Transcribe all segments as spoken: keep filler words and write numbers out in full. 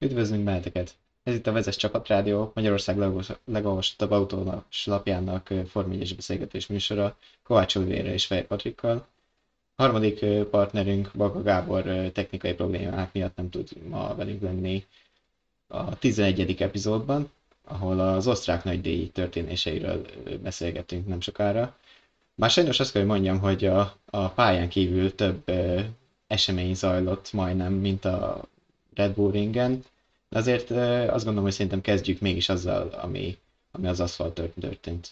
Üdvözlünk benneteket! Ez itt a Vezes Csapatrádió, Magyarország legolvas- legolvasottabb autós lapjának ö, Form egyes beszélgetés műsora, Kovács Olivérrel és Fejér Patrikkal. Harmadik ö, partnerünk, Baga Gábor ö, technikai problémák miatt nem tud ma velünk lenni a tizenegyedik epizódban, ahol az osztrák nagydíj történéseiről ö, beszélgetünk nem sokára. Bár sajnos azt kell, hogy mondjam, hogy a, a pályán kívül több ö, esemény zajlott majdnem, mint a Red Bull ringen, de azért ö, azt gondolom, hogy szerintem kezdjük mégis azzal, ami, ami az aszfalt történt.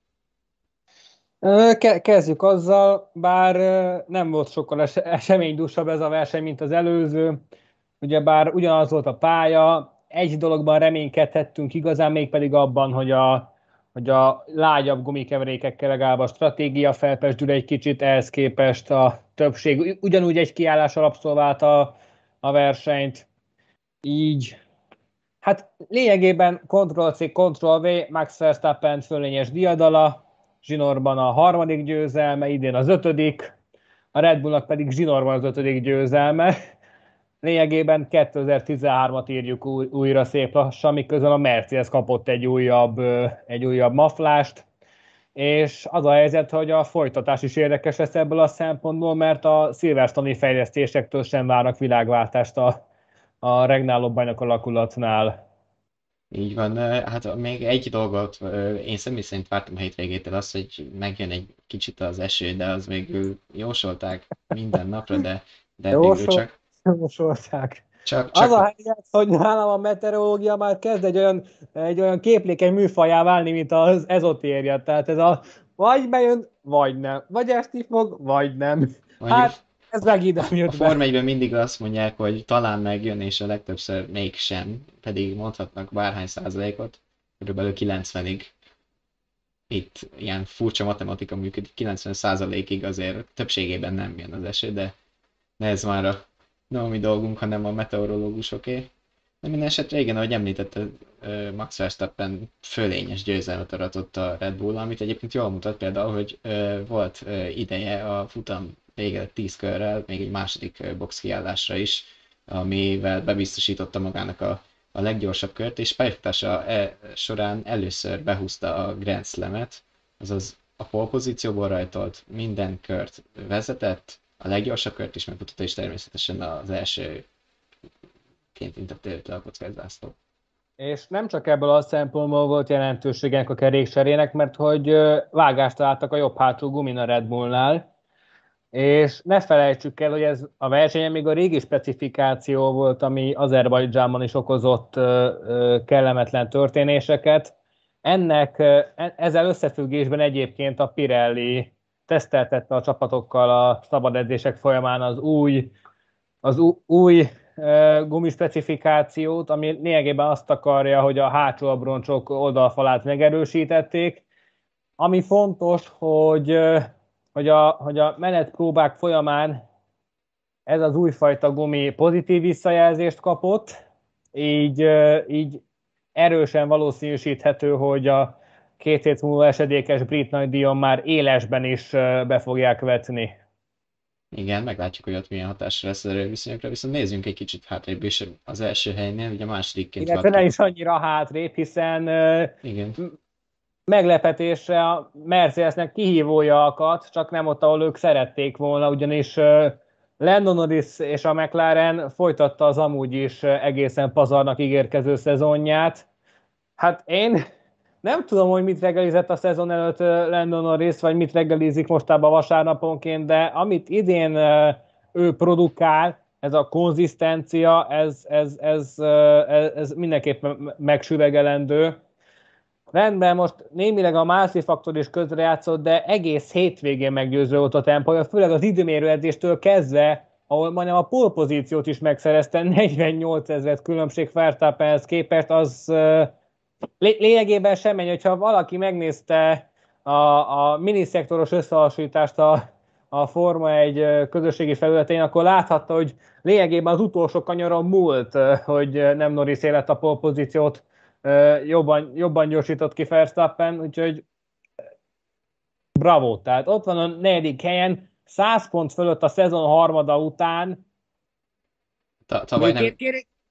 Ö, ke- Kezdjük azzal, bár ö, nem volt sokkal es- eseménydúsabb ez a verseny, mint az előző. Ugyebár ugyanaz volt a pálya, egy dologban reménykedhettünk igazán, mégpedig abban, hogy a, hogy a lágyabb gumikeverékekkel legalább a stratégia felpesdül egy kicsit, ehhez képest a többség ugyanúgy egy kiállással abszolválta a versenyt. Így, hát lényegében Ctrl-C, Ctrl-V, Max Verstappen fölényes diadala, zsinórban a harmadik győzelme, idén az ötödik, a Red Bullnak pedig zsinórban az ötödik győzelme. Lényegében kétezer-tizenhármat írjuk új, újra szép lassan, miközben a Mercedes kapott egy újabb, egy újabb maflást, és az a helyzet, hogy a folytatás is érdekes lesz ebből a szempontból, mert a Silverstone-i fejlesztésektől sem várnak világváltást a, a regnáló bajnok alakulatnál. Így van, ö, hát még egy dolgot ö, én személy szerint vártam a hétvégétől azt, hogy megjön egy kicsit az eső, de az végül jósolták minden napra, de, de végül Jósol, csak, jósolták. csak, Az a csak helyzet, hogy nálam a meteorológia már kezd egy olyan, egy olyan képlékeny műfajá válni, mint az ezotérja. Tehát ez a vagy bejön, vagy nem. Vagy esni fog, vagy nem. mondjuk Hát ez megint nem a jött Forma be. egyben mindig azt mondják, hogy talán megjön, és a legtöbbször mégsem, pedig mondhatnak bárhány százalékot, körülbelül kilencvenig. Itt ilyen furcsa matematika működik, kilencven százalékig azért többségében nem jön az eső, de, de ez már a, nem a mi dolgunk, hanem a meteorológusoké. De minden esetre igen, ahogy említetted, ö, Max Verstappen fölényes győzelmet aratott a Red Bull, amit egyébként jól mutat például, hogy ö, volt ö, ideje a futam vége tíz körrel, még egy második ö, box kiállásra is, amivel bebiztosította magának a, a leggyorsabb kört, és pályafutása e, során először behúzta a Grand Slam-et, azaz a pole pozícióból rajtolt, minden kört vezetett, a leggyorsabb kört is megmutatta, és természetesen az első ként intette őt le a kockás zászló. És nem csak ebből a szempontból volt jelentőségnek a kerékcserének, mert hogy ö, vágást találtak a jobb hátsó gumin a Red Bullnál, és ne felejtsük el, hogy ez a versenyen még a régi specifikáció volt, ami Azerbajdzsánban is okozott ö, ö, kellemetlen történéseket. Ennek ö, e- ezzel összefüggésben egyébként a Pirelli teszteltette a csapatokkal a szabad edzések folyamán az új, az új, új ö, gumispecifikációt, ami lényegében azt akarja, hogy a hátsó abroncsok oldalfalát megerősítették, ami fontos, hogy, hogy, a, hogy a menetpróbák folyamán ez az újfajta gumi pozitív visszajelzést kapott, így, így erősen valószínűsíthető, hogy a két hét múlva esedékes brit nagydíjon már élesben is be fogják vetni. Igen, meglátjuk, hogy ott milyen hatásra lesz az erőviszonyokra, viszont nézzünk egy kicsit hátrébb is az első helynél, ugye másodikként Illetve ne Vatki. is annyira hátrébb, hiszen Igen, meglepetésre a Mercedesnek kihívója akadt, csak nem ott, ahol ők szerették volna, ugyanis Lando Norris és a McLaren folytatta az amúgy is egészen pazarnak ígérkező szezonját. Hát én nem tudom, hogy mit reggelizett a szezon előtt Lando Norris, vagy mit reggelizik mostában vasárnaponként, de amit idén ő produkál, ez a konzisztencia, ez, ez, ez, ez, ez mindenképpen megsüvegelendő. Rendben, most némileg a Mászi faktor is közrejátszott, de egész hétvégén meggyőző volt a tempója, főleg az időmérő edzéstől kezdve, ahol majdnem a pole pozíciót is megszerezte, negyvennyolc ezret különbség Verstappenhez képest, az uh, lényegében semmi, hogyha valaki megnézte a, a miniszektoros összehasonlítást a, a Forma egy közösségi felületén, akkor láthatta, hogy lényegében az utolsó kanyaron múlt, hogy nem Norris élet a pole pozíciót jobban, jobban gyorsított ki Verstappen, úgyhogy bravo. Tehát ott van a negyedik helyen, száz pont fölött a szezon harmada után. Ta- tavaly Mondjuk nem, két,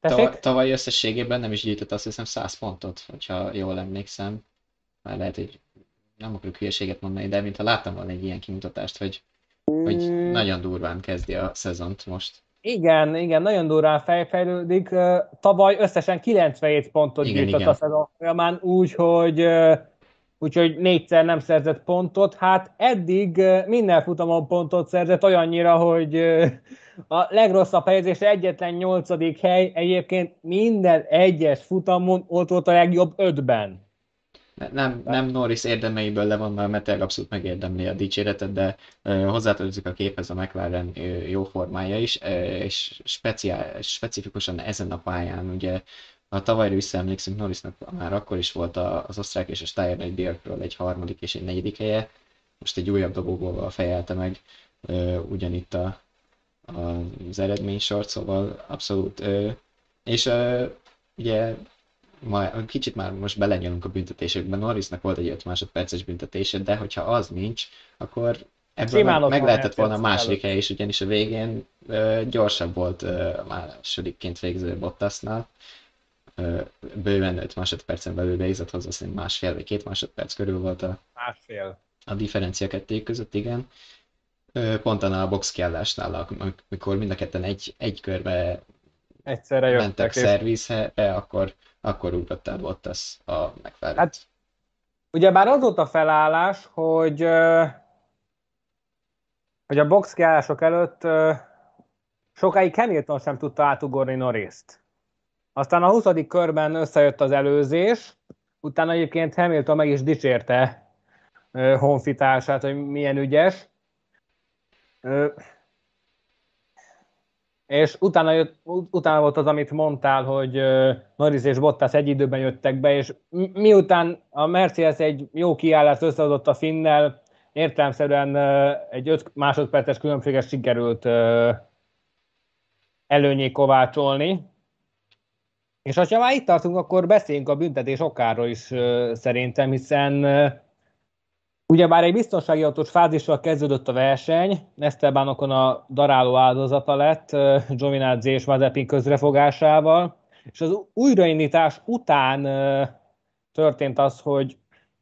Tavaly, Tessék? tavaly összességében nem is gyűjtött azt hiszem száz pontot, hogyha jól emlékszem. Már lehet, hogy nem akarok hülyeséget mondani, de mintha láttam volna egy ilyen kimutatást, hogy, hogy Mm, nagyon durván kezdi a szezont most. igen, igen, nagyon durván fejfejlődik. Ö, Tavaly összesen kilencvenhét pontot Igen, gyűjtött a igen. szezon folyamán, úgyhogy úgyhogy négyszer nem szerzett pontot. Hát eddig ö, minden futamon pontot szerzett, olyannyira, hogy ö, a legrosszabb helyezése egyetlen nyolcadik hely, egyébként minden egyes futamon ott volt a legjobb ötben. Ne- Nem, nem Norris érdemeiből levonva, mert tényleg abszolút megérdemli a dicséretet, de ö, hozzátartozik a képhez a McLaren ö, jó formája is, ö, és speciál, specifikusan ezen a pályán, ugye a tavalyra visszaemlékszünk, Norrisnak már akkor is volt a- az osztrák és a Steiermark díjakról egy harmadik és egy negyedik helye, most egy újabb dobogóval fejelte meg ö, ugyanitt a, a, az eredménysort, szóval abszolút. Ö, és ö, ugye ma, kicsit már most belenyúlunk a büntetésekbe. Norrisnak volt egy öt másodperces büntetése, de hogyha az nincs, akkor ebből meg, Simán ott meg van lehetett volna a Mercedes második előtt. hely is, ugyanis a végén ö, gyorsabb volt ö, a másodikként végző Bottasnál. Ö, bőven öt másodpercen belül végzett hozzá, szerintem másfél vagy két másodperc körül volt a, Másfél. a differencia kettőjük között, igen. Ö, pont annál a box kiállásnál, amikor mind a ketten egy, egy körbe Egyszerre mentek jöttek, és szervizre, akkor, akkor ugrott el Bottas a hát McLaren-t. ugyebár az volt a felállás, hogy, ö, hogy a box kiállások előtt ö, sokáig Hamilton sem tudta átugorni Norriszt. Aztán a huszadik körben összejött az előzés, utána egyébként Hamilton meg is dicsérte ö, honfitársát, hogy milyen ügyes. Ö, és utána, jött, utána volt az, amit mondtál, hogy ö, Norris és Bottas egy időben jöttek be, és mi- miután a Mercedes egy jó kiállást összeadott a Finnel, értelemszerűen ö, egy öt másodperces különbséget sikerült ö, előnyé kovácsolni. És ha már itt tartunk, akkor beszéljünk a büntetés okáról is ö, szerintem, hiszen ö, ugyebár egy biztonsági autós fázissal kezdődött a verseny, Esteban Ocon a daráló áldozata lett ö, Giovinazzi és Mazepin közrefogásával, és az újraindítás után ö, történt az, hogy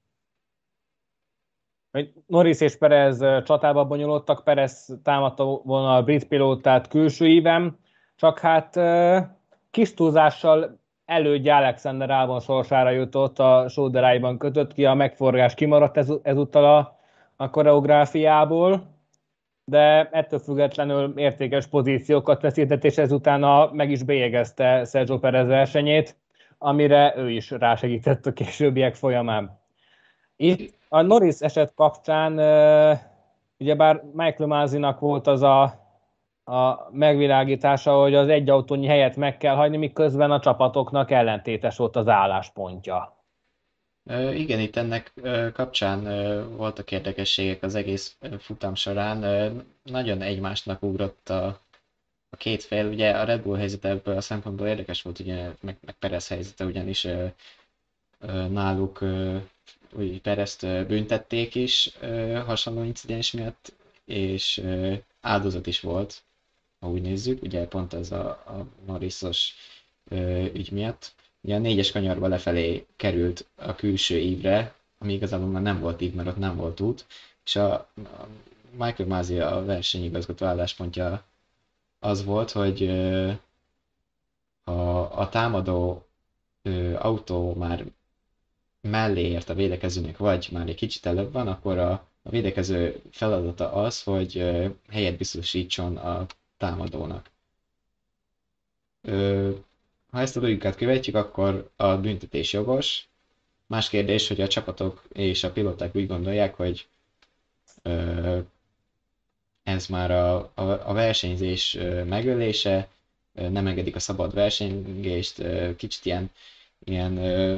hogy Norris és Perez ö, csatába bonyolódtak, Perez támadta volna a brit pilótát külső íven, csak hát ö, kis túlzással elődje Alexander Albon sorsára jutott, a sóderáiban kötött ki, a megforgás kimaradt ez, ezúttal a, a koreográfiából, de ettől függetlenül értékes pozíciókat veszített, és ezután a, meg is bélyegezte Sergio Perez versenyét, amire ő is rásegített a későbbiek folyamán. Itt a Norris eset kapcsán uh, ugyebár Michael Masinak volt az a, a megvilágítása, hogy az egy autónyi helyet meg kell hagyni, miközben a csapatoknak ellentétes volt az álláspontja. Ö, Igen, itt ennek ö, kapcsán ö, voltak érdekességek az egész ö, futam során. Ö, Nagyon egymásnak ugrott a, a két fél. Ugye a Red Bull helyzete ebből a szempontból érdekes volt, ugye, meg, meg Perez helyzete, ugyanis ö, ö, náluk ö, úgy Perezt ö, büntették is ö, hasonló incidens miatt, és ö, áldozat is volt, ha úgy nézzük, ugye pont ez a, a Norrisos ö, ügy miatt. Ugye a négyes kanyarba lefelé került a külső ívre, ami igazából már nem volt ív, mert ott nem volt út, és a, a Michael Masi a versenyigazgató álláspontja az volt, hogy ö, ha a támadó ö, autó már mellé ért a védekezőnek, vagy már egy kicsit előbb van, akkor a, a védekező feladata az, hogy ö, helyet biztosítson a támadónak. Ö, Ha ezt a logikát követjük, akkor a büntetés jogos. Más kérdés, hogy a csapatok és a pilóták úgy gondolják, hogy ö, ez már a, a, a versenyzés ö, megölése, ö, nem engedik a szabad versenyzést, ö, kicsit ilyen, ilyen ö,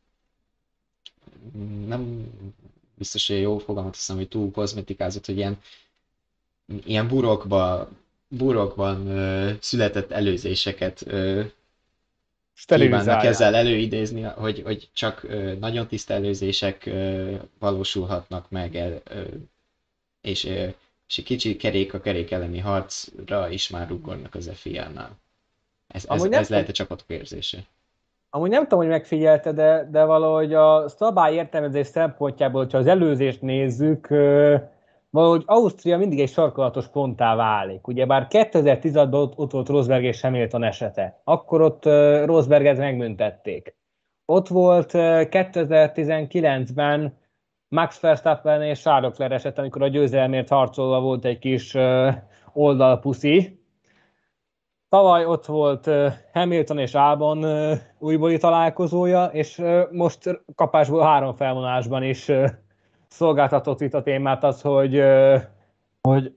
nem biztos, hogy jó fogalmat hiszem, hogy túl kozmetikázott, hogy ilyen, ilyen burokba, burokban ö, született előzéseket ö, kívánnak Sterilizálják. ezzel előidézni, hogy, hogy csak ö, nagyon tiszta előzések ö, valósulhatnak meg, el, ö, és, ö, és egy kicsi kerék a kerék elleni harcra is már ugornak az ef i á-nál. Ez, ez, Amúgy nem ez tudom, lehet a csapatok érzése. amúgy nem tudom, hogy megfigyelte, de, de valahogy a szabály értelmezés szempontjából, hogyha az előzést nézzük, ö, valahogy Ausztria mindig egy sarkalatos ponttá válik. Ugyebár kétezer-tizenhatban ott, ott volt Rosberg és Hamilton esete. Akkor ott ö, Rosberget megmüntették. Ott volt ö, kétezer-tizenkilencben Max Verstappen és Charles Leclerc eset, amikor a győzelemért harcolva volt egy kis ö, oldalpuszi. Tavaly ott volt Hamilton és Albon újbóli találkozója, és most kapásból három felvonásban is szolgáltatott itt a témát az, hogy, hogy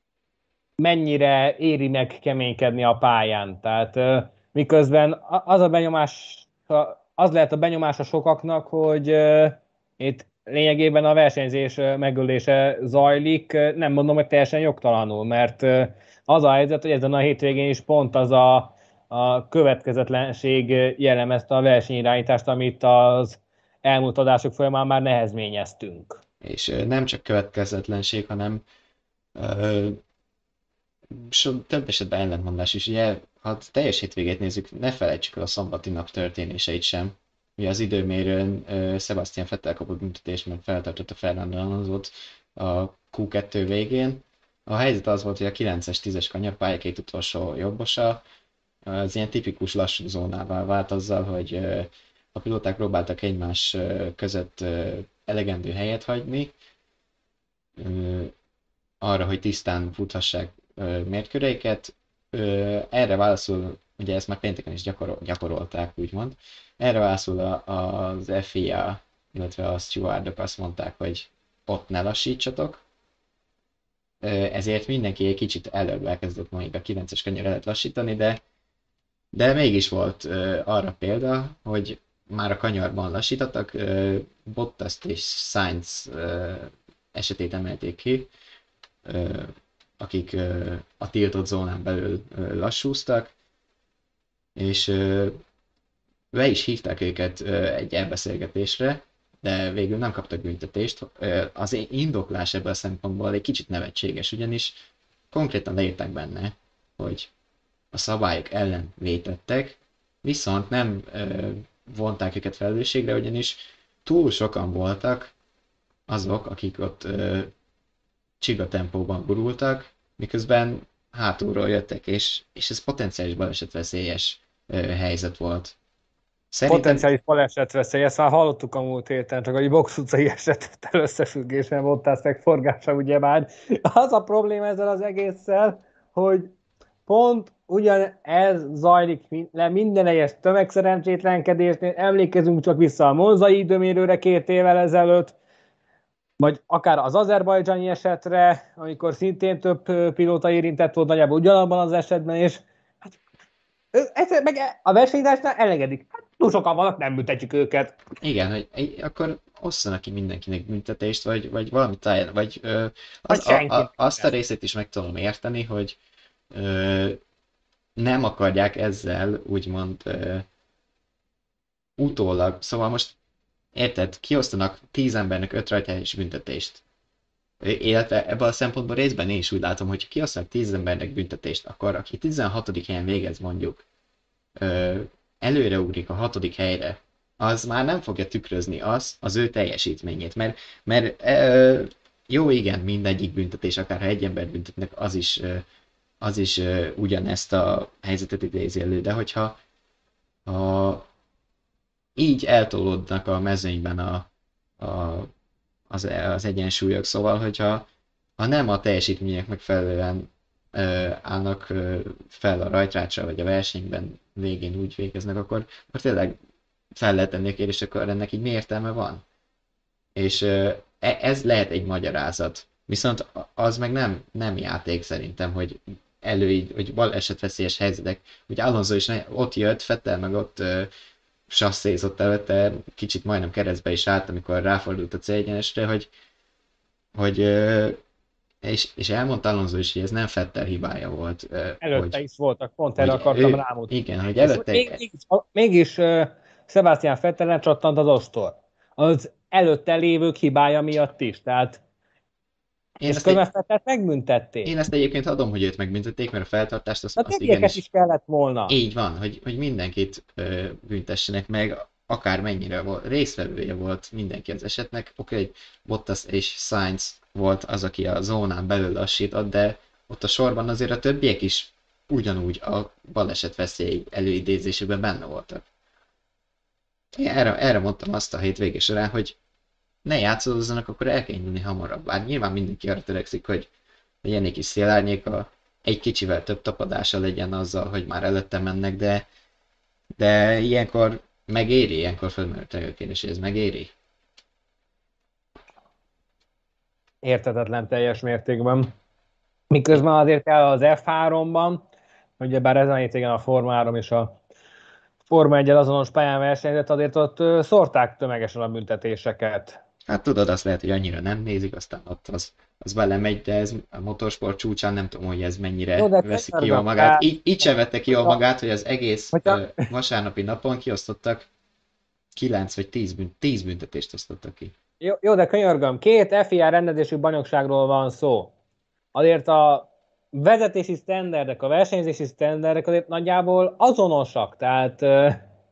mennyire éri meg keménykedni a pályán. Tehát miközben az a benyomás, az lehet a benyomás a sokaknak, hogy itt lényegében a versenyzés megölése zajlik. Nem mondom, hogy teljesen jogtalanul, mert az a helyzet, hogy ezen a hétvégén is pont az a, a következetlenség jellemezte a versenyirányítást, amit az elmúlt adások folyamán már nehezményeztünk. És ö, nem csak következetlenség, hanem ö, so, több esetben ellentmondás is. Ugye, ha teljes hétvégét nézzük, ne felejtsük el a szombati nap történéseit sem. Ugye az időmérőn ö, Sebastian Vettel kapott büntetést, mert feltartotta Fernando Alonsót a kú kettő végén. A helyzet az volt, hogy a kilences tízes kanyar két utolsó jobbosa az ilyen tipikus lassú zónává vált azzal, hogy ö, a pilóták próbáltak egymás ö, között ö, elegendő helyet hagyni, ö, arra, hogy tisztán futhassák ö, mérkőreiket. Ö, erre válaszul, ugye ezt már pénteken is gyakorol, gyakorolták, úgymond, erre válaszul a, az ef i á, illetve a stewardok azt mondták, hogy ott ne lassítsatok, Ö, ezért mindenki egy kicsit előbb elkezdett még a kilences kanyar előtt lassítani, de, de mégis volt ö, arra példa, hogy már a kanyarban lassítottak, ö, Bottas és Sainz ö, esetét emelték ki, ö, akik ö, a tiltott zónán belül ö, lassúztak, és ö, be is hívták őket ö, egy elbeszélgetésre, de végül nem kaptak büntetést. Ö, Az indoklás ebből a szempontból egy kicsit nevetséges, ugyanis konkrétan leírták benne, hogy a szabályok ellen vétettek, viszont nem ö, vonták őket felelősségre, ugyanis túl sokan voltak azok, akik ott ö, csiga tempóban gurultak, miközben hátulról jöttek, és, és ez potenciális balesetveszélyes ö, helyzet volt. Szerintem Potenciális balesetveszély, ezt már hallottuk a múlt héten, csak a Box utcai esetettel összefüggésben Bottas megforgása, ugye már. Az a probléma ezzel az egésszel, hogy pont ugyan ez zajlik le minden egyes tömegszerencsétlenkedésnél, emlékezünk csak vissza a monzai időmérőre két évvel ezelőtt, vagy akár az azerbajdzsáni esetre, amikor szintén több pilóta érintett volt nagyjából ugyanabban az esetben, és hát, egyszer meg a versenyzásnál elengedik. Hát, túl sokan vannak, nem büntetjük őket. igen, hogy egy- akkor osszanak ki mindenkinek büntetést, vagy, vagy valamit találjon, vagy ö, Vagy az, a, senki. a, azt a részét is meg tudom érteni, hogy ö, nem akarják ezzel úgymond ö, utólag, szóval most érted, kiosztanak tíz embernek öt rajthelyes büntetést. Illetve ebből a szempontból részben én is úgy látom, hogy ha kiosztanak tíz embernek büntetést, akkor aki tizenhatodik helyen végez mondjuk, ö, előreugrik a hatodik helyre, az már nem fogja tükrözni az, az ő teljesítményét, mert, mert ö, jó, igen, mindegyik büntetés, akár ha egy embert büntetnek, az is, ö, az is ö, ugyanezt a helyzetet idézi elő, de hogyha ha így eltolódnak a mezőnyben a, a, az, az egyensúlyok, szóval, hogyha ha nem a teljesítmények megfelelően ö, állnak ö, fel a rajtrácsra, vagy a versenyben végén úgy végeznek, akkor, akkor tényleg fel lehet tenni a kérdést, akkor ennek így mi értelme van? És ö, e- ez lehet egy magyarázat. Viszont az meg nem, nem játék szerintem, hogy elő, hogy balesetveszélyes helyzetek, hogy Alonso is ott jött, Vettel meg ott ö, sasszézott előtte, kicsit majdnem keresztbe is állt, amikor ráfordult a célegyenesre, hogy, hogy ö, és, és elmondta Alonso is, hogy ez nem Vettel hibája volt, ö, Előtte hogy, is voltak, pont erre hogy akartam ő, rámutatni. igen, hogy És előtte, mégis, mégis uh, Sebastian Vettel csattant az ostor. Az előtte lévők hibája miatt is. Tehát Én És ezt, egy, Schumacher én megbüntették. ezt egyébként adom, hogy őt megbüntették, mert a feltartást azt, A azt többieket igenis is kellett volna. így van, hogy, hogy mindenkit ö, büntessenek meg, akár mennyire volt, résztvevője volt mindenki az esetnek. Oké, okay, Bottas és Sainz volt az, aki a zónán belül lassított, de ott a sorban azért a többiek is ugyanúgy a baleset veszély előidézésében benne voltak. Én erre, erre mondtam azt a hétvége során, hogy ne játszódozzanak, akkor el kell indulni hamarabb. Bár nyilván mindenki arra törekszik, hogy legyen egy kis szélárnyéka, egy kicsivel több tapadása legyen azzal, hogy már előtte mennek, de, de ilyenkor megéri, ilyenkor felmerült a kérdés, hogy ez megéri. Érthetetlen teljes mértékben. Miközben azért kell az ef háromban, ugyebár ezen a hétvégén a Forma három és a Forma egy azonos pályán versenyzett, azért ott ö, szórták tömegesen a büntetéseket. Hát tudod, azt lehet, hogy annyira nem nézik, aztán ott az, az belemegy, de ez a motorsport csúcsán nem tudom, hogy ez Jó, mennyire de veszi ki jól könyörgöm, magát. tehát, Így, így sem vette ki jól hogyha, magát, hogy az egész hogyha, ö, vasárnapi napon kiosztottak kilenc vagy tíz bünt, tíz büntetést osztottak ki. jó, jó, de könyörgöm, két ef i á rendezésű bajnokságról van szó. Azért a vezetési sztenderdek, a versenyzési sztenderdek azért nagyjából azonosak, tehát ö,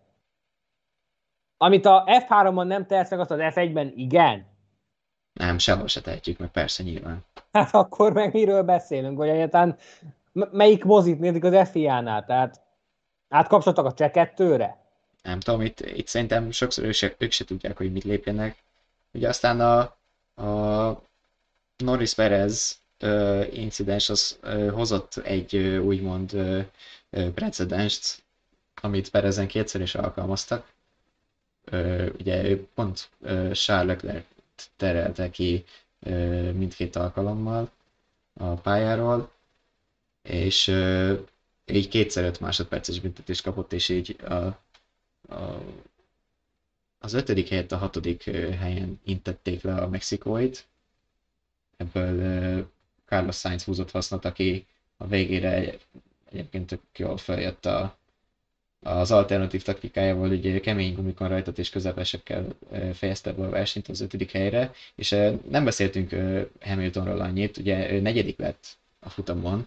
amit a ef háromban nem tehetsz meg, azt az ef egyben igen. Nem, sehol se tehetjük meg, persze nyilván. Hát akkor meg miről beszélünk, vagy egyáltalán m- melyik mozit nézik az ef i á-nál? Tehát átkapcsoltak a cseh kettőre? Nem tudom, itt, itt szerintem sokszor ők se, ők se tudják, hogy mit lépjenek. Ugye aztán a, a Norris Perez ö, incidens az ö, hozott egy ö, úgymond ö, ö, precedenst, amit Perezen kétszer is alkalmaztak. Ö, ugye ő pont ö, Charles Leclerc terelte ki ö, mindkét alkalommal a pályáról, és ö, így kétszer öt másodperces büntetést kapott, és így a, a, az ötödik helyett a hatodik ö, helyen intették le a mexikóit. Ebből ö, Carlos Sainz húzott hasznot, aki a végére egyébként tök jól feljött a, az alternatív taktikájával, ugye kemény gumikon rajtot és közepesekkel ö, fejezte be a versenyt az ötödik helyre, és ö, nem beszéltünk ö, Hamiltonról annyit, ugye ő negyedik lett a futamon,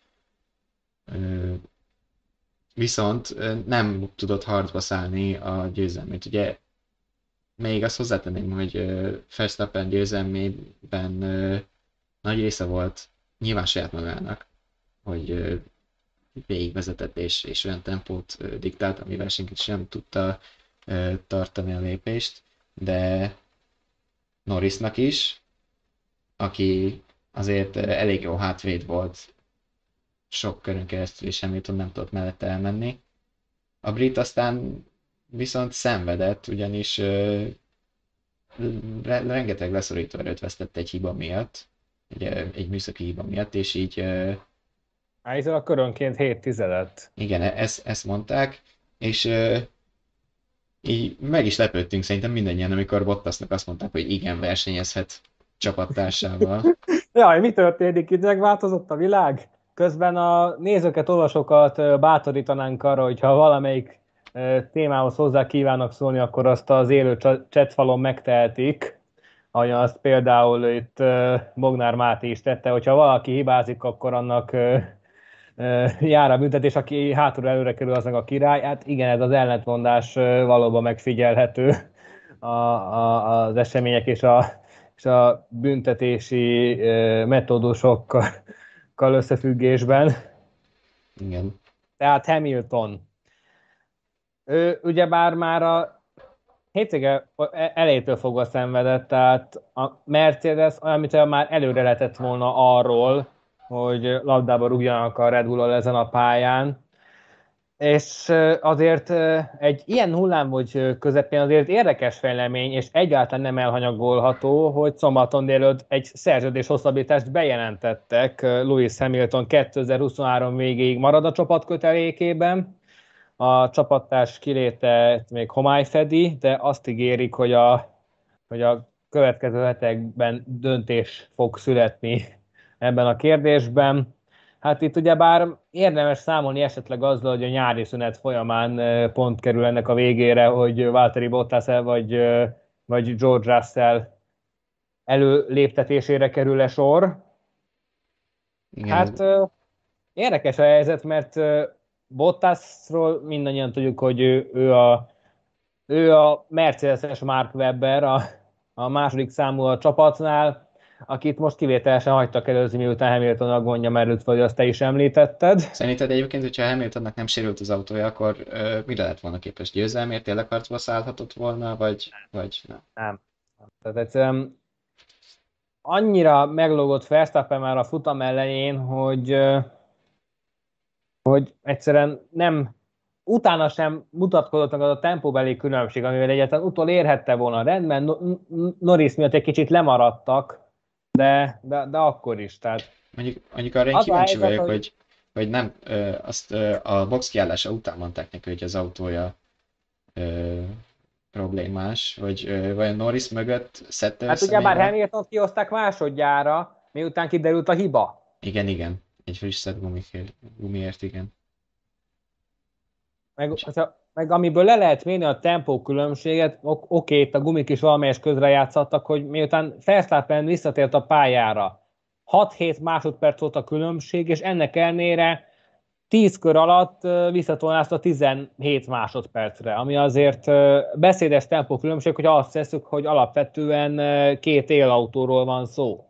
ö, viszont ö, nem tudott harcba szállni a győzelmét. Ugye még azt hozzátenném, hogy ö, Verstappen győzelmében ö, nagy része volt nyilván saját magának, hogy ö, végigvezetett és, és olyan tempót ö, diktált, amivel senki sem tudta ö, tartani a lépést, de Norrisnak is, aki azért ö, elég jó hátvéd volt sok körön keresztül, és Hamilton nem tudott mellette elmenni. A brit aztán viszont szenvedett, ugyanis ö, re- rengeteg leszorító erőt vesztett egy hiba miatt, egy, ö, egy műszaki hiba miatt, és így ö, Állítólag körönként hét tizedet. igen, e- ezt, ezt mondták, és ö, így meg is lepődtünk szerintem mindannyian, amikor Bottasnak azt mondták, hogy igen, versenyezhet csapattársával. Jaj, mi történik itt? Megváltozott a világ? Közben a nézőket, olvasókat ö, bátorítanánk arra, hogyha valamelyik ö, témához hozzá kívánnak szólni, akkor azt az élő csa- chatfalon megtehetik. Ahogyan azt például itt ö, Bognár Máté is tette, hogyha valaki hibázik, akkor annak ö, ö, jár a büntetés, aki hátul előre kerül, az meg a király. Hát igen, ez az ellentmondás ö, valóban megfigyelhető a, a, az események és a, és a büntetési ö, metódusokkal összefüggésben. Igen. Tehát Hamilton. Ő ugyebár már a hétvége elejétől fogva szenvedett, tehát a Mercedes olyan, mintha már előre lehetett volna arról, hogy labdába rúgjanak a Red Bull-al ezen a pályán. És azért egy ilyen hullámvölgy közepén azért érdekes fejlemény, és egyáltalán nem elhanyagolható, hogy szombaton délőtt egy szerződés hosszabbítást bejelentettek. Lewis Hamilton kétezer-huszonhárom végéig marad a csapat kötelékében. A csapattárs kiléte még homály fedi, de azt ígérik, hogy a, hogy a következő hetekben döntés fog születni ebben a kérdésben. Hát itt ugyebár érdemes számolni esetleg azzal, hogy a nyári szünet folyamán pont kerül ennek a végére, hogy Valtteri Bottas vagy, vagy George Russell előléptetésére kerül-e sor. Igen, ez, Hát érdekes a helyzet, mert Bottasról mindannyian tudjuk, hogy ő, ő a, ő a Mercedes-es Mark Webber, a, a második számú a csapatnál, akit most kivételesen hagytak előzni, miután Hamilton a gondja merült, vagy azt te is említetted. szerinted egyébként, hogyha Hamiltonnak nem sérült az autója, akkor ö, mire lett volna képes? Győzelmért tényleg harcba szállhatott volna, vagy, vagy nem? Nem. Tehát egyszerűen annyira meglógott Verstappen már a futam elején, hogy, hogy egyszerűen nem, utána sem mutatkozott meg az a tempóbeli különbség, amivel egyáltalán utol érhette volna. Rendben, No- N- Norris miatt egy kicsit lemaradtak, de, de, de akkor is. Tehát Mondjuk, mondjuk arra én az a kíváncsi helyzet, vagyok, hogy hogy, hogy nem, ö, azt ö, a box kiállása után mondták neki, hogy az autója ö, problémás, hogy ö, vajon Norris mögött szedte hát össze ugyebár még a... Hamilton kihozták másodjára, miután kiderült a hiba. Igen, igen, egy friss szett gumikért, gumiért, igen. Meg, És, hogyha, meg amiből le lehet mérni a tempó különbséget, ok- oké, itt a gumik is valamelyes közre játszottak, hogy miután Verstappen visszatért a pályára, hat-hét másodperc volt a különbség, és ennek ellenére tíz kör alatt visszatornázta tizenhét másodpercre, ami azért beszédes tempó különbség, hogy azt tesszük, hogy alapvetően két élautóról van szó.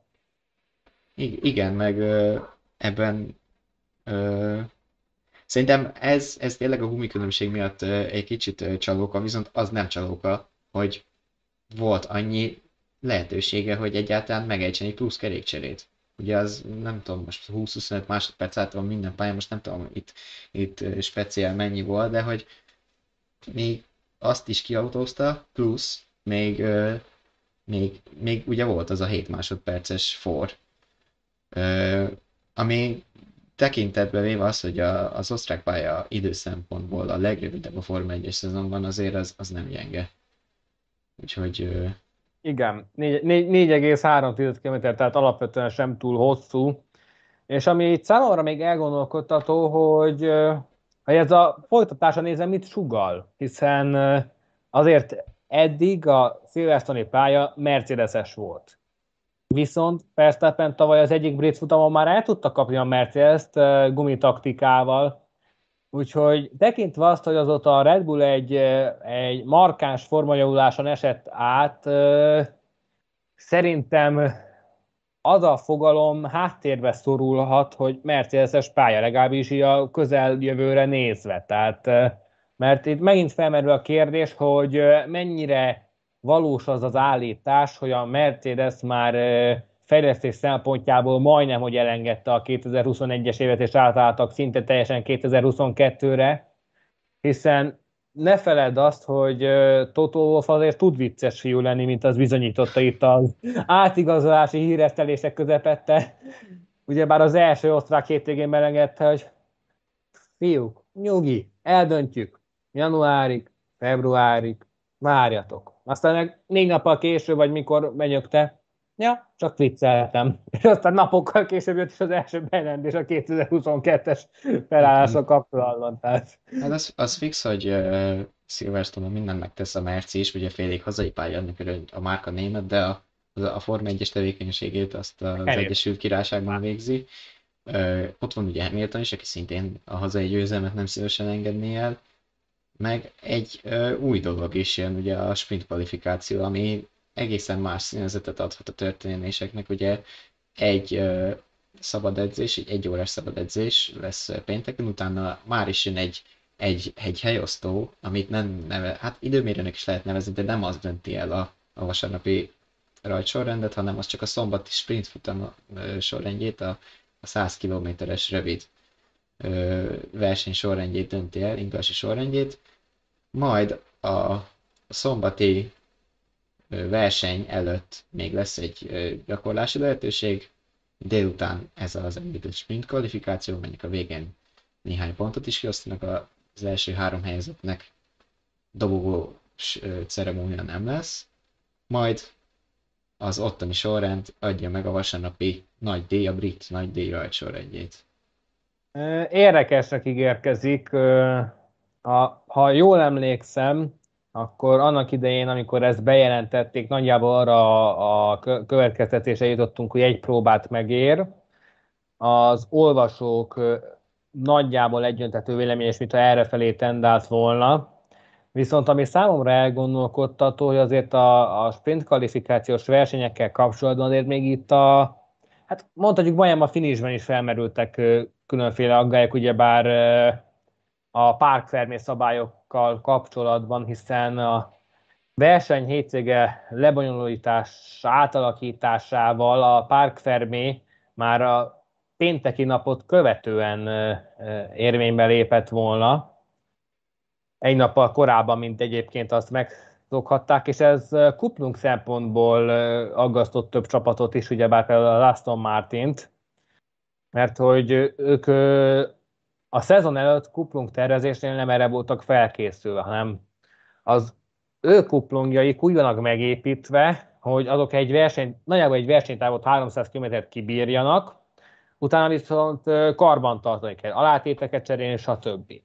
i- igen, meg ö, ebben ö, szerintem ez, ez tényleg a gumikülönbség miatt ö, egy kicsit ö, csalóka, viszont az nem csalóka, hogy volt annyi lehetősége, hogy egyáltalán megejtsen egy plusz kerékcserét. Ugye az nem tudom, most húsz-huszonöt másodperc át van minden pályán, most nem tudom itt, itt ö, speciál mennyi volt, de hogy még azt is kiautózta, plusz még, ö, még, még ugye volt az a hét másodperces for, ö, ami tekintetbe véve az, hogy a, az osztrák pálya időszempontból a legrövidebb a Forma egyes szezonban, azért az, az nem gyenge. Úgyhogy ö, Igen, négy- négy- négy egész három km, tehát alapvetően sem túl hosszú. És ami itt számomra még elgondolkodtató, hogy ö, hogy ez a folytatása nézve mit sugall, hiszen ö, azért eddig a Silverstone-i pálya Mercedes-es volt. Viszont Verstappen tavaly az egyik brit futamon már el tudta kapni a Mercedes-t ö, gumitaktikával, úgyhogy tekintve azt, hogy azóta a Red Bull egy, ö, egy markáns formajavuláson esett át, ö, szerintem az a fogalom háttérbe szorulhat, hogy Mercedes-es pálya, legalábbis így a közeljövőre nézve. Tehát, mert itt megint felmerül a kérdés, hogy mennyire valós az az állítás, hogy a Mercedes már fejlesztés szempontjából majdnem, hogy elengedte a kétezer-huszonegyes évet, és átálltak szinte teljesen kétezer-huszonkettőre, hiszen ne feledd azt, hogy ö, Toto Wolff azért tud vicces fiú lenni, mint az bizonyította itt az átigazolási híresztelések közepette. Ugyebár az első osztrák hétvégén melengedte, hogy fiúk, nyugi, eldöntjük. Januárig, februárig, várjatok. Aztán meg négy nappal később, vagy mikor benyögte, ja, csak vicceltem. És aztán napokkal később jött is az első bejelentés a kétezer-huszonkettes felállásra igen, kapcsolatban. Tehát hát az, az fix, hogy uh, Silverstone-on mindent megtesz a Merci is, ugye félig hazai pálya, annak örül a márka német, de a, a Forma egyes tevékenységét azt az elért. Egyesült Királyságban végzi. Uh, ott van ugye Hamilton is, aki szintén a hazai győzelmet nem szívesen engedné el, meg egy uh, új dolog is jön, ugye a sprint kvalifikáció, ami egészen más színezetet adhat a történéseknek, ugye egy ö, szabad edzés, egy egyórás szabad edzés lesz ö, pénteken, utána már is jön egy, egy, egy helyosztó, amit nem neve, hát időmérőnek is lehet nevezni, de nem az dönti el a, a vasárnapi rajtsorrendet, hanem az csak a szombati sprint futam ö, sorrendjét, a, a száz kilométeres rövid ö, verseny sorrendjét dönti el, indulási sorrendjét, majd a, a szombati ö, verseny előtt még lesz egy ö, gyakorlási lehetőség, délután ez az említett sprint kvalifikáció, melynek a végén néhány pontot is kiosztanak az első három helyezettnek, dobogó ö, ceremónia nem lesz, majd az ottani sorrend adja meg a vasárnapi nagy díj, a brit nagy díj rajtsorrendjét. Érdekesnek ígérkezik. A, ha jól emlékszem, akkor annak idején, amikor ezt bejelentették, nagyjából arra a a kö- következtetésre jutottunk, hogy egy próbát megér. Az olvasók ö, nagyjából egyöntető véleményes, mintha errefelé tendált volna. Viszont ami számomra elgondolkodtató, hogy azért a, a sprint kvalifikációs versenyekkel kapcsolatban azért még itt a, hát mondhatjuk majdnem a finishben is felmerültek ö, különféle aggályok, ugyebár ö, a Parc Fermé szabályokkal kapcsolatban, hiszen a verseny hétvége lebonyolítás átalakításával a Parc Fermé már a pénteki napot követően ö, ö, érvénybe lépett volna, egy nappal korábban, mint egyébként azt megszokhatták, és ez kuplung szempontból aggasztott több csapatot is, ugyebár például a Aston Martint, mert hogy ők a szezon előtt kuplung tervezésnél nem erre voltak felkészülve, hanem az ő kuplungjaik úgy vannak megépítve, hogy azok egy verseny, nagyjából egy versenytávot háromszáz kilométert kibírjanak, utána viszont karbantartani kell, alátéteket cserélni, stb.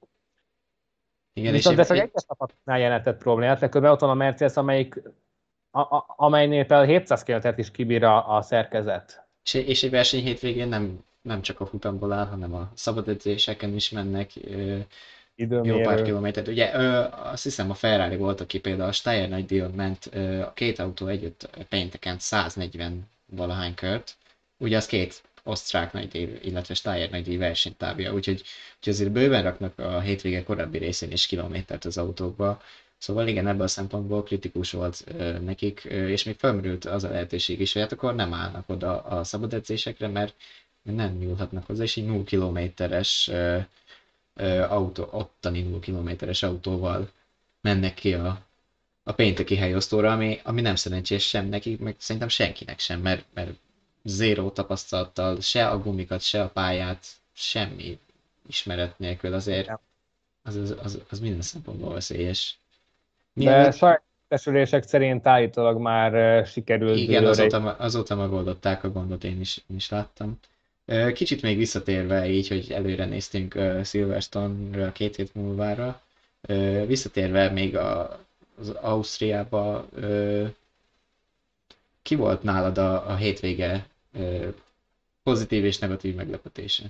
Igen, és Viszont egy, ez csak egy, egyes csapatnál jelentett problémát, legközelebb ott van a Mercedes, amelyik, a, a, amelynél például hétszáz kilométert is kibír a, a szerkezet. és egy, és egy verseny hétvégén nem, nem csak a futamból áll, hanem a szabad edzéseken is mennek ö, jó pár Időmérő. kilométert. Ugye ö, azt hiszem a Ferrari volt, aki például a Steyer nagydíjon ment, ö, a két autó együtt pénteken száznegyven valahány kört, ugye az két osztrák nagydíj, illetve Steyer nagydíj versenytávja, úgyhogy, úgyhogy azért bőven raknak a hétvége korábbi részén is kilométert az autókba. Szóval igen, ebből a szempontból kritikus volt ö, nekik, ö, és még felmerült az a lehetőség is, hogy hát akkor nem állnak oda a szabad edzésekre, mert nem nyúlhatnak hozzá, és így nulla kilométeres ö, autó, ottani nulla kilométeres autóval mennek ki a, a pénteki helyosztóra, ami, ami nem szerencsés sem nekik, meg szerintem senkinek sem, mert, mert zéró tapasztalattal se a gumikat, se a pályát, semmi ismeret nélkül azért az, az, az, az minden szempontból veszélyes. De Mielőtt, saját testülések szerint állítólag már eh, sikerült igen, dőlőre. azóta, azóta megoldották a gondot, én is, én is láttam. Ö, Kicsit még visszatérve így, hogy előre néztünk ö, Silverstone-ra két hét múlvára, ö, visszatérve még a, az Ausztriába, ö, ki volt nálad a, a hétvége ö, pozitív és negatív meglepetése?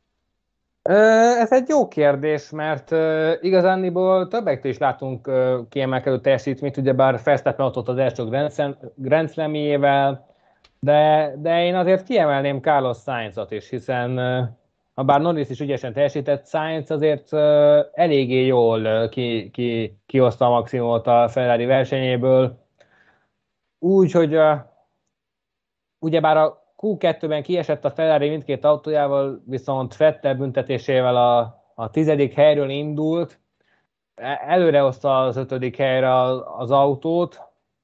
Ö, Ez egy jó kérdés, mert ö, igazániból többektől is látunk ö, kiemelkedő teljesítményt, ugyebár Verstappen ott volt az első Grand Slam- Grand Slamjével, de, de én azért kiemelném Carlos Sainzot is, hiszen ö, ha bár Norris is ügyesen teljesített, Sainz azért ö, eléggé jól ö, ki, ki, kihozta a maximumot a Ferrari versenyéből, úgy, hogy ö, ugyebár a kú kettőben kiesett a Ferrari mindkét autójával, viszont Vettel büntetésével a, a tizedik helyről indult, e- előrehozta az ötödik helyre az autót,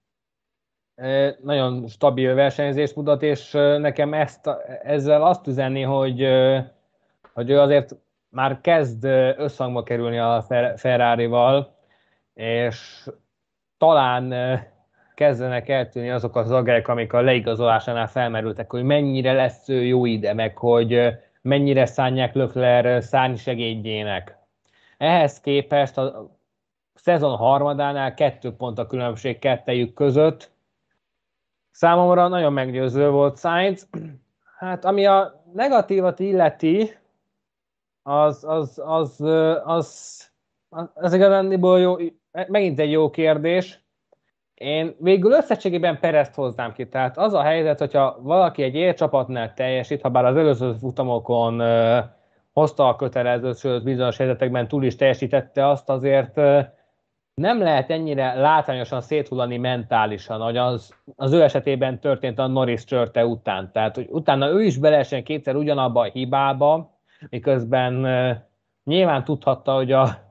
e, nagyon stabil versenyzést mutat, és e, nekem ezt, ezzel azt üzenni, hogy, e, hogy ő azért már kezd e, összhangba kerülni a Ferrari-val, és talán kezdenek eltűnni azok az aggályok, amik a leigazolásánál felmerültek, hogy mennyire lesz ő jó ide, meg hogy mennyire szánják Lökler szárnysegédjének. Ehhez képest a szezon harmadánál kettő pont a különbség kettejük között. Számomra nagyon meggyőző volt Sainz. Hát ami a negatívat illeti, az, az, az, az, az, az igazából jó, megint egy jó kérdés. Én végül összességében Perezt hoznám ki. Tehát az a helyzet, hogyha valaki egy élcsapatnál teljesít, ha bár az előző futamokon ö, hozta a kötelezőt, sőt bizonyos helyzetekben túl is teljesítette, azt azért ö, nem lehet ennyire látványosan széthullani mentálisan, hogy az, az ő esetében történt a Norris csörte után. Tehát, hogy utána ő is beleesen kétszer ugyanabba a hibába, miközben ö, nyilván tudhatta, hogy a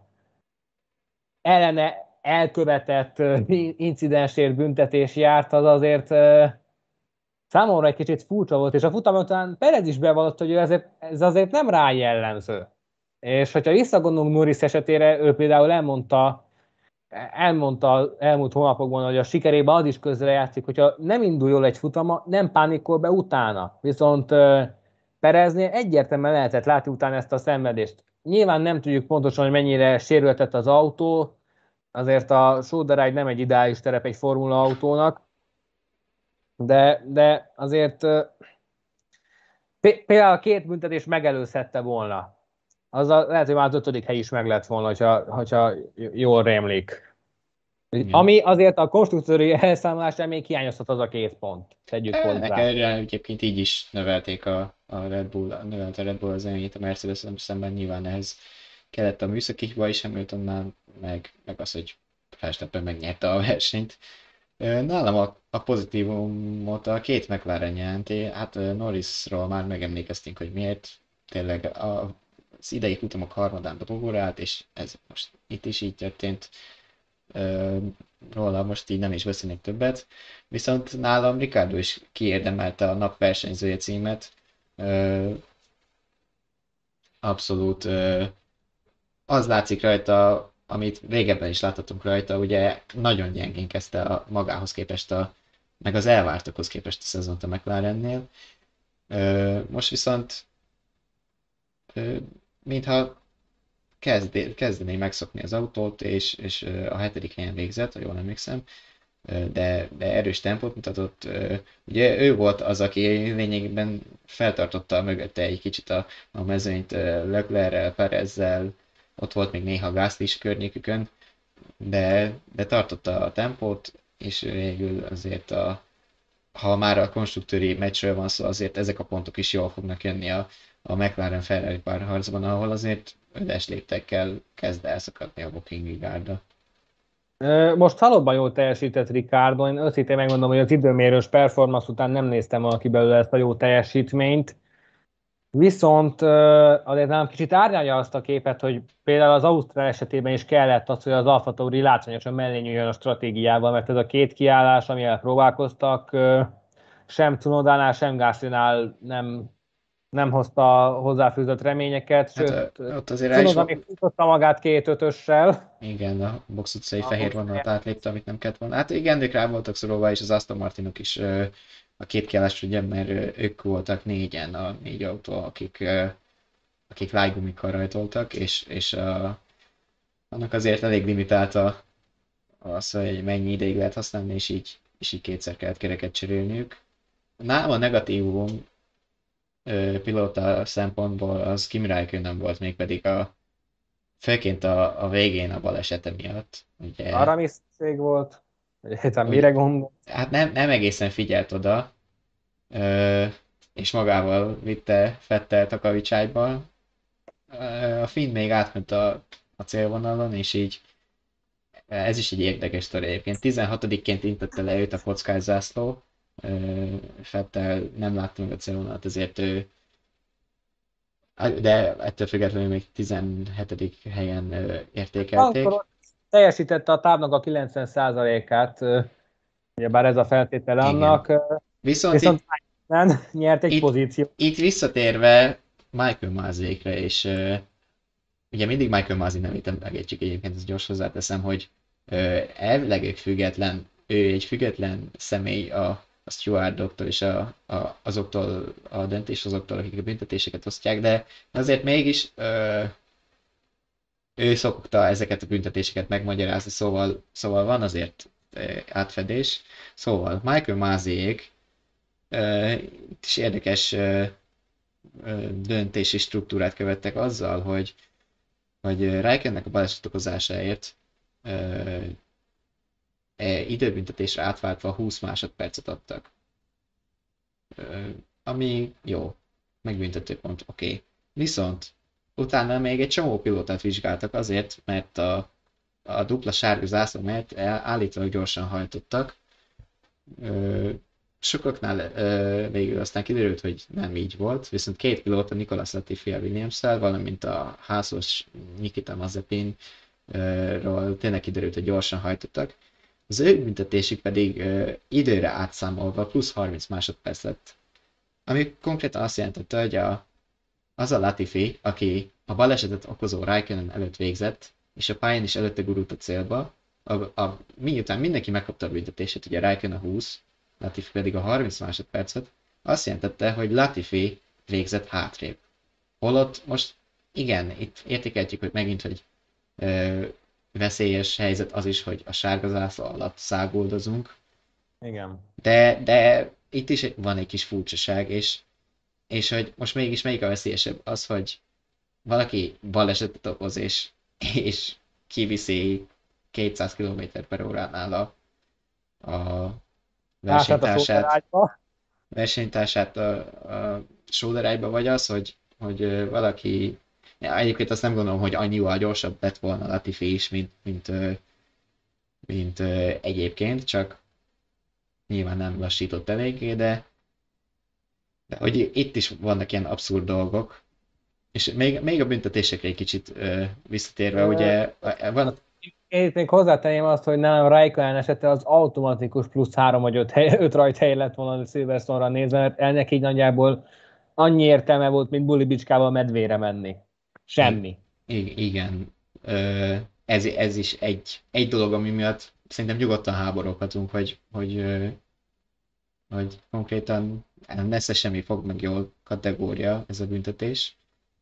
ellene elkövetett incidensért büntetés járt, az azért számomra egy kicsit furcsa volt, és a futam után Perez is bevallott, hogy ezért, ez azért nem rá jellemző. És hogyha visszagondolunk Norris esetére, ő például elmondta, elmondta az elmúlt hónapokban, hogy a sikerében az is közrejátszik, hogyha nem indul jól egy futama, nem pánikol be utána. Viszont Pereznél egyértelműen lehetett látni utána ezt a szenvedést. Nyilván nem tudjuk pontosan, hogy mennyire sérültett az autó, azért a sóderágy nem egy ideális terep egy formula autónak, de, de azért például a két büntetés megelőzhette volna. Az a, lehet, hogy már az ötödik hely is meg lett volna, hogyha, hogyha jól rémlik. Igen. Ami azért a konstruktőri elszámolásán még hiányozhat az a két pont. Tegyük E, hozzá. Nekem egyébként így is növelték a, a Red Bull, növelt a Red Bull az előnyét a mercedes szemben, nyilván ehhez kellett a műszaki hiba is Hamiltonnál, meg, meg az, hogy Verstappen megnyerte a versenyt. Nálam a, a pozitívumot a két McLaren jelenti, hát Norrisról már megemlékeztünk, hogy miért tényleg a, az idei futamok harmadán dolgóra és ez most itt is így történt. Róla most így nem is beszélnék többet. Viszont nálam Ricardo is kiérdemelte a nap versenyzője címet. Abszolút az látszik rajta, amit régebben is láthatunk rajta, ugye nagyon gyengén kezdte a magához képest, a, meg az elvártakhoz képest a szezont a McLarennél. Most viszont mintha kezdé, kezdené megszokni az autót, és, és a hetedik helyen végzett, ha jól emlékszem, de, de erős tempót mutatott. Ugye ő volt az, aki lényegében feltartotta mögötte egy kicsit a, a mezőnyt Leclerrel, Perezzel, ott volt még néha Gasly is környékükön, de, de tartotta a tempót, és végül azért a, ha már a konstruktőri meccsről van szó, azért ezek a pontok is jól fognak jönni a, a McLaren Ferrari párharcban, ahol azért ödes léptekkel kezd elszakadni a bookingi gárda. Most halobban jól teljesített Ricardo, én őszintén megmondom, hogy az időmérős performance után nem néztem volna ki belőle ezt a jó teljesítményt, viszont azért nem kicsit árnyalja azt a képet, hogy például az Ausztrál esetében is kellett az, hogy az AlphaTauri látványosan mellé nyúljon a stratégiával, mert ez a két kiállás, amivel próbálkoztak, sem Cunodánál, sem Gaslynál nem, nem hozta hozzáfűzött reményeket, Hát sőt, ott azért el is Cunoda van, még futotta magát két ötössel. igen, a box utcai A fehér vonalat átlépte, amit nem kellett volna. Hát igen, ők rá voltak szorulva, és az Aston Martinok is a két kiállás, ugye, mert ők voltak négyen, a négy autó, akik, akik lájgumikkal rajtoltak, és, és a, annak azért elég limitálta az, hogy mennyi ideig lehet használni, és így, és így kétszer kellett kereket cserélniük. Nálam a negatívum pilóta szempontból az Kimi Räikkönen volt, mégpedig a, főként a, a végén a balesete miatt. Ugye, Arra is szükség volt, hogy egyáltalán mire hogy, gondol. hát nem, nem egészen figyelt oda, ö, és magával vitte Fettelt a kavicságyba. Ö, A Finn még átment a, a célvonalon, és így ez is egy érdekes sztori egyébként. tizenhatodikként intette le őt a kockás zászló. Ö, Fettel nem látta meg a célvonalat, ezért ő, de ettől függetlenül még tizenhetedik helyen ö, értékelték. Akkor teljesítette a távnak a kilencven százalékát, ugyebár ez a feltétele Igen. annak, Viszont viszont itt, nem nyert egy itt, pozíciót. itt visszatérve Michael Mazékra, és ö, ugye mindig Michael Masi nevét emlegetjük, egyébként ezt gyors hozzáteszem, hogy ö, elvileg ők független, ő egy független személy a, a stewardoktól és a, a, azoktól a döntéshozoktól, akik a büntetéseket osztják, de azért mégis ö, ő szokta ezeket a büntetéseket megmagyarázni, szóval, szóval van azért ö, átfedés. Szóval Michael Masiék ö, itt is érdekes ö, ö, döntési struktúrát követtek azzal, hogy hogy Rijkennek a baleset okozásáért ö, e, időbüntetésre átváltva húsz másodpercet adtak. Ö, ami jó, megbüntető pont, oké. Okay. Viszont utána még egy csomó pilótát vizsgáltak azért, mert a, a dupla sárga zászló mellett állítólag gyorsan hajtottak. Ö, Sokaknál ö, végül aztán kiderült, hogy nem így volt, viszont két pilóta, Nicolas Latifi a Williams-szel, valamint a házos Nikita Mazepin ról tényleg kiderült, hogy gyorsan hajtottak. Az ő büntetésük pedig ö, időre átszámolva plusz harminc másodperc lett. Ami konkrétan azt jelentette, hogy a, az a Latifi, aki a balesetet okozó Raikkonen előtt végzett, és a pályán is előtte gurult a célba, a, a, miután mindenki megkapta a büntetését, ugye Raikkonen a húsz, Latifi pedig a harminc másodpercet, azt jelentette, hogy Latifi végzett hátrébb. Holott most igen, itt értékeltjük, hogy megint, hogy ö, veszélyes helyzet az is, hogy a sárga zászló alatt száguldozunk, Igen. de, de itt is van egy kis furcsaság, és, és hogy most mégis melyik a veszélyesebb? Az, hogy valaki balesetet okoz, és, és kiviszi kétszáz kilométer per óránál a, a Ását a versenytársát, sóderágyba. versenytársát a, a sóderágyba, vagy az, hogy, hogy ö, valaki, ja, egyébként azt nem gondolom, hogy annyival gyorsabb lett volna Latifi is, mint, mint, ö, mint ö, egyébként, csak nyilván nem lassított eléggé, de, de hogy itt is vannak ilyen abszurd dolgok, és még, még a büntetésekre egy kicsit ö, visszatérve, Ö, ugye van, Én itt még hozzátenném azt, hogy nálam Raikkonen esete az automatikus plusz három vagy öt, hely, öt rajt hely lett volna Silverstone-ra nézve, mert ennek így nagyjából annyi értelme volt, mint Buli Bicskával medvére menni. I- Semmi. i- igen, ö, ez, ez is egy, egy dolog, ami miatt szerintem nyugodtan háboroghatunk, hogy, hogy, ö, hogy konkrétan messze semmi fog meg jól kategória ez a büntetés.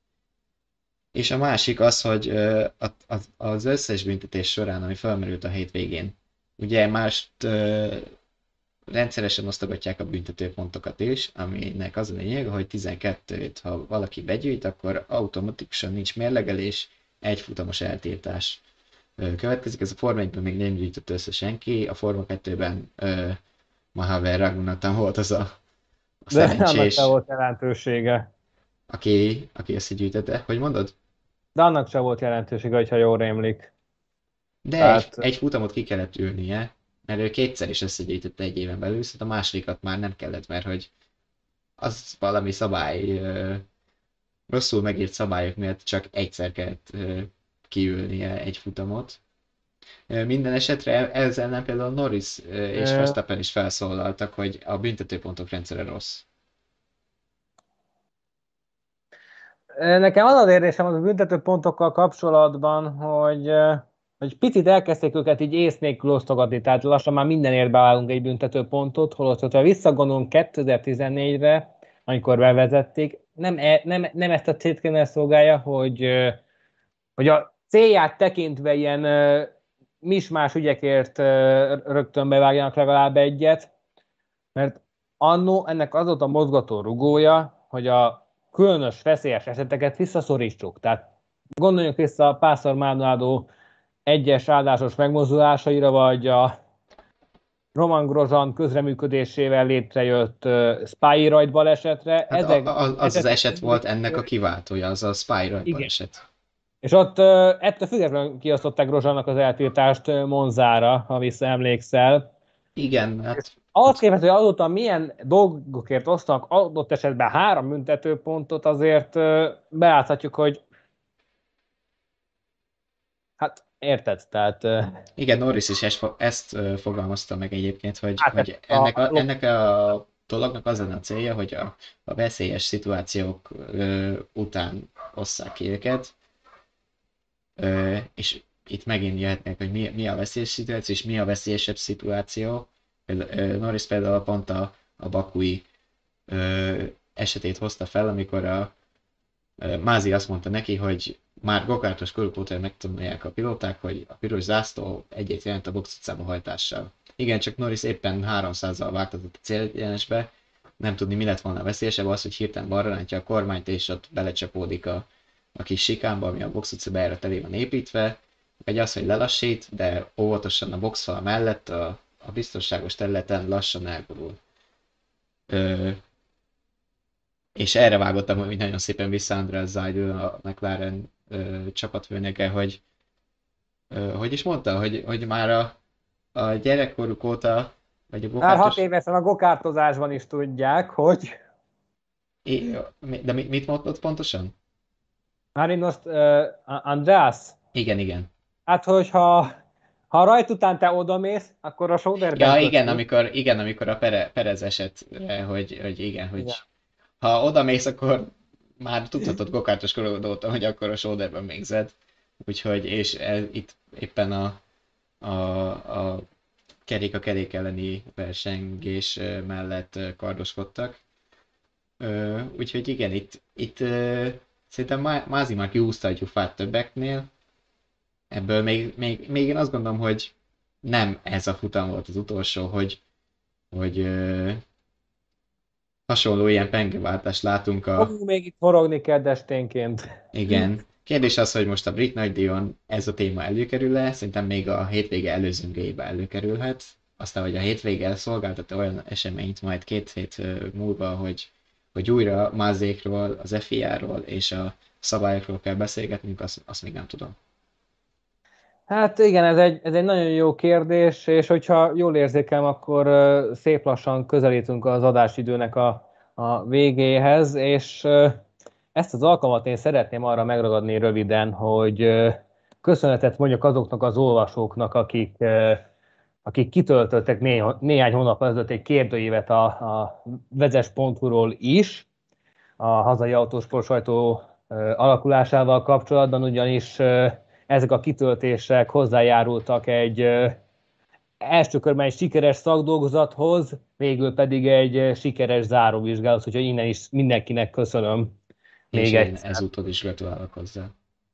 És a másik az, hogy ö, a- az, az összes büntetés során, ami felmerült a hétvégén, ugye mást ö, rendszeresen osztogatják a büntetőpontokat is, aminek az a lényeg, hogy tizenkettőt, ha valaki begyűjt, akkor automatikusan nincs mérlegelés, egy futamos eltiltás ö, következik. Ez a Forma egyben még nem gyűjtött össze senki, a Forma kettőben ö, Mahaver Raghunathan volt az a, a De annak sem szerencsés, volt jelentősége. aki, aki összegyűjtette. Hogy mondod? De annak sem volt jelentősége, hogyha jól rémlik. De egy, Tehát egy futamot ki kellett ülnie, mert ő kétszer is összegyűjtette egy éven belül, szóval a másodikat már nem kellett, mert hogy az valami szabály, ö, rosszul megírt szabályok miatt csak egyszer kellett ö, kiülnie egy futamot. Ö, Minden esetre ezzel ellen például Norris ö, és ö, Verstappen is felszólaltak, hogy a büntetőpontok rendszere rossz. nekem az az érzésem az a büntető pontokkal kapcsolatban, hogy, hogy picit elkezdték őket így ész nélkül osztogatni, tehát lassan már mindenért beállunk egy büntető pontot, holott ha visszagondolunk kétezer-tizennégyre, amikor bevezették, nem, e, nem, nem ezt a célt kellene szolgálja, hogy, hogy a célját tekintve ilyen mismás ügyekért rögtön bevágjanak legalább egyet, mert annó ennek az volt a mozgató rugója, hogy a különös veszélyes eseteket visszaszorítsuk. Tehát gondoljunk vissza a Pásztor Maldonado egyes áldásos megmozdulásaira, vagy a Roman Grosjean közreműködésével létrejött uh, Spy rajt balesetre. Hát a, Ezek, a, az az ezek eset volt ennek a kiváltója, az a Spy rajt igen. eset. És ott uh, ettől függetlenül kiasztották Grosjeannak az eltiltást uh, Monzára, ha visszaemlékszel. Igen, hát, Ahhoz hát képest, hogy azóta milyen dolgokért osztanak adott esetben három büntetőpontot, azért ö, beállhatjuk, hogy hát érted, tehát ö, igen, Norris is ezt, fo- ezt ö, fogalmazta meg egyébként, hogy, hogy átesett a ennek, a, lop. ennek a dolognak az lenne a célja, hogy a, a veszélyes szituációk ö, után osszák ki őket, ö, és itt megint jöhetnek, hogy mi, mi a veszélyes szituáció, és mi a veszélyesebb szituáció. Például, ö, Norris például pont a, a bakui ö, esetét hozta fel, amikor a ö, Mázi azt mondta neki, hogy már gokártos koruk óta megtanulják a pilóták, hogy a piros zászló egyet jelent a box utcába hajtással. Igen, csak Norris éppen háromszázzal váltatott a célegyenesbe, nem tudni mi lett volna veszélyesebb, az, hogy hirtelen balra rántja a kormányt, és ott belecsapódik a, a kis sikánba, ami a box utca bejárat elé van építve, vagy az, hogy lelassít, de óvatosan a boxfal mellett a, a biztonságos területen lassan elgurul. Ö, és erre vágottam, hogy nagyon szépen vissza András Zajdl, a McLaren ö, csapatfőnöke, hogy ö, hogy is mondta, hogy, hogy már a, a gyerekkoruk óta, vagy a Már hat gokártos, évesen a gokártozásban is tudják, hogy é- de mit, mit mondott pontosan? már én most uh, András, Igen, igen. hát hogyha ha rajt után te odamész, akkor a Soderben Ja, igen, köti. amikor, igen, amikor a Pere, Perez esetre, hogy, hogy igen, Igen. hogy ha oda mész, akkor már tudhatod gokártos korod óta, hogy akkor a shoulderben végzed. Úgyhogy, és ez, itt éppen a, a, a kerék a kerék elleni versengés ö, mellett ö, kardoskodtak. Ö, Úgyhogy igen, itt, itt ö, szerintem Má- Mázi már kiúzta a gyufát többeknél, ebből még, még, még én azt gondolom, hogy nem ez a futam volt az utolsó, hogy, hogy ö, hasonló ilyen pengeváltást látunk a... Fogunk még itt forogni kedd esténként. Igen. Kérdés az, hogy most a brit nagydíjon ez a téma előkerül-e, szerintem még a hétvége előzőngébe előkerülhet. Aztán, hogy a hétvége szolgáltat olyan eseményt majd két hét ö, múlva, hogy, hogy újra Mazékról, az ef i á-ról és a szabályokról kell beszélgetnünk, azt, azt még nem tudom. Hát igen, ez egy, ez egy nagyon jó kérdés, és hogyha jól érzékelem, akkor ö, szép lassan közelítünk az adásidőnek a, a végéhez, és ö, ezt az alkalmat én szeretném arra megragadni röviden, hogy ö, köszönetet mondjak azoknak az olvasóknak, akik, ö, akik kitöltöttek né, néhány hónap ezelőtt egy kérdőívet a, a vezes pont hu-ról is, a hazai autósport sajtó alakulásával kapcsolatban, ugyanis ezek a kitöltések hozzájárultak egy első körben egy sikeres szakdolgozathoz, végül pedig egy sikeres záróvizsgálat, úgyhogy innen is mindenkinek köszönöm És még én egyszer. ezúttal is gratulálok hozzá.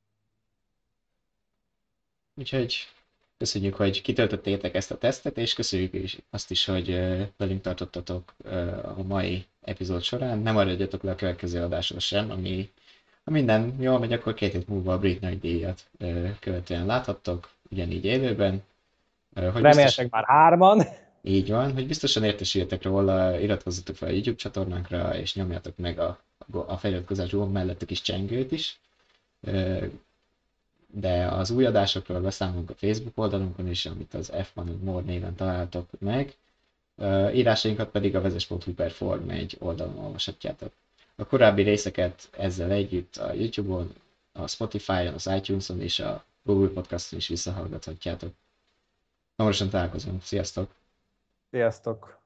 Úgyhogy köszönjük, hogy kitöltöttétek ezt a tesztet, és köszönjük is azt is, hogy ö, velünk tartottatok ö, a mai epizód során. Nem maradjatok le a következő adásról sem, ami ha minden jól megy, akkor két hét múlva a brit nagydíjat ö, követően láthattok, ugyanígy élőben. Ö, Hogy biztos, Reméltek már hárman. így van, hogy biztosan értesüljetek róla, iratkozzatok fel a YouTube csatornánkra, és nyomjatok meg a, a feliratkozás gomb mellett a kis csengőt is. Ö, De az új adásokról beszámolunk a Facebook oldalunkon is, amit az F one More néven találtok meg. Ö, Írásainkat pedig a vezes pont hu per Form egy oldalon olvashatjátok. A korábbi részeket ezzel együtt a YouTube-on, a Spotify-on, az iTunes-on és a Google Podcast-on is visszahallgathatjátok. Hamarosan találkozunk. Sziasztok! Sziasztok!